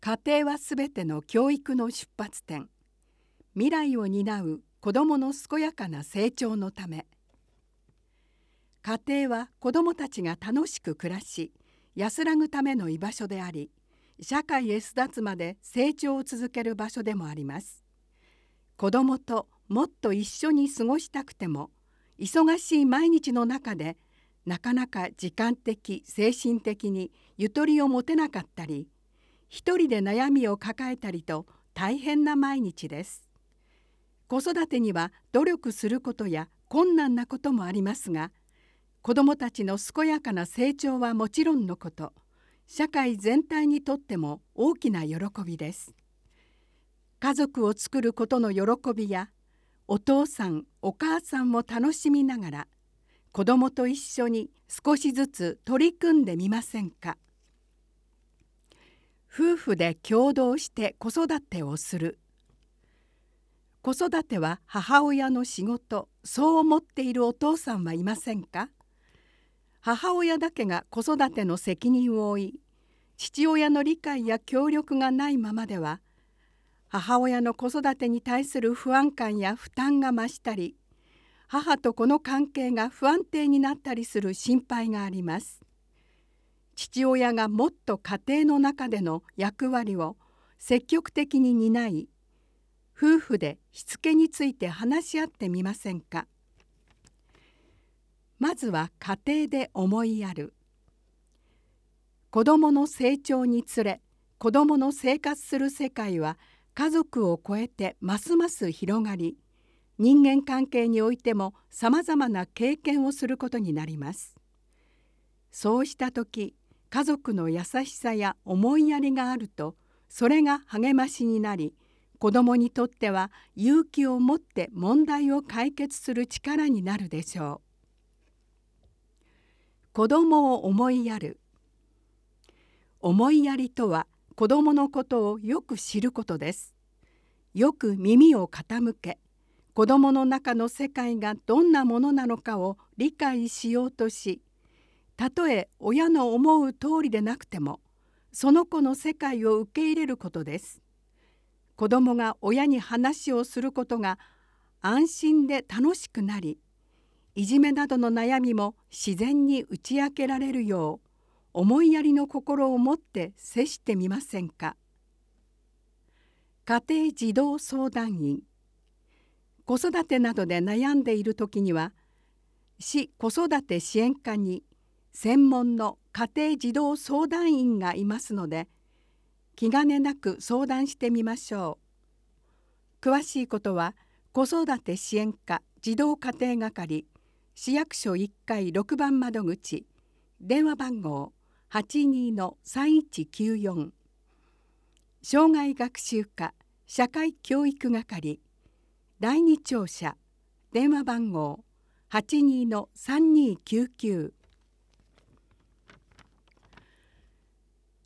家庭はすべての教育の出発点。未来を担う子どもの健やかな成長のため。家庭は子どもたちが楽しく暮らし、安らぐための居場所であり、社会へ巣立つまで成長を続ける場所でもあります。子どもともっと一緒に過ごしたくても、忙しい毎日の中でなかなか時間的、精神的にゆとりを持てなかったり、一人で悩みを抱えたりと大変な毎日です。子育てには努力することや困難なこともありますが、子どもたちの健やかな成長はもちろんのこと、社会全体にとっても大きな喜びです。家族を作ることの喜びや、お父さんお母さんも楽しみながら、子どもと一緒に少しずつ取り組んでみませんか。夫婦で共同して子育てをする。子育ては母親の仕事、そう思っているお父さんはいませんか。母親だけが子育ての責任を負い、父親の理解や協力がないままでは、母親の子育てに対する不安感や負担が増したり、母と子の関係が不安定になったりする心配があります。父親がもっと家庭の中での役割を積極的に担い、夫婦でしつけについて話し合ってみませんか。まずは家庭で思いやる。子どもの成長につれ、子どもの生活する世界は家族を超えてますます広がり、人間関係においてもさまざまな経験をすることになります。そうした時、家族の優しさや思いやりがあると、それが励ましになり、子どもにとっては勇気を持って問題を解決する力になるでしょう。子どもを思いやる。思いやりとは、子どものことをよく知ることです。よく耳を傾け、子どもの中の世界がどんなものなのかを理解しようとし、たとえ親の思う通りでなくても、その子の世界を受け入れることです。子どもが親に話をすることが安心で楽しくなり、いじめなどの悩みも自然に打ち明けられるよう、思いやりの心を持って接してみませんか。家庭児童相談員。子育てなどで悩んでいるときには、市子育て支援課に専門の家庭児童相談員がいますので、気兼ねなく相談してみましょう。詳しいことは、子育て支援課児童家庭係市役所1階6番窓口、電話番号 82-3194、障害学習課社会教育係第2庁舎、電話番号 82-3299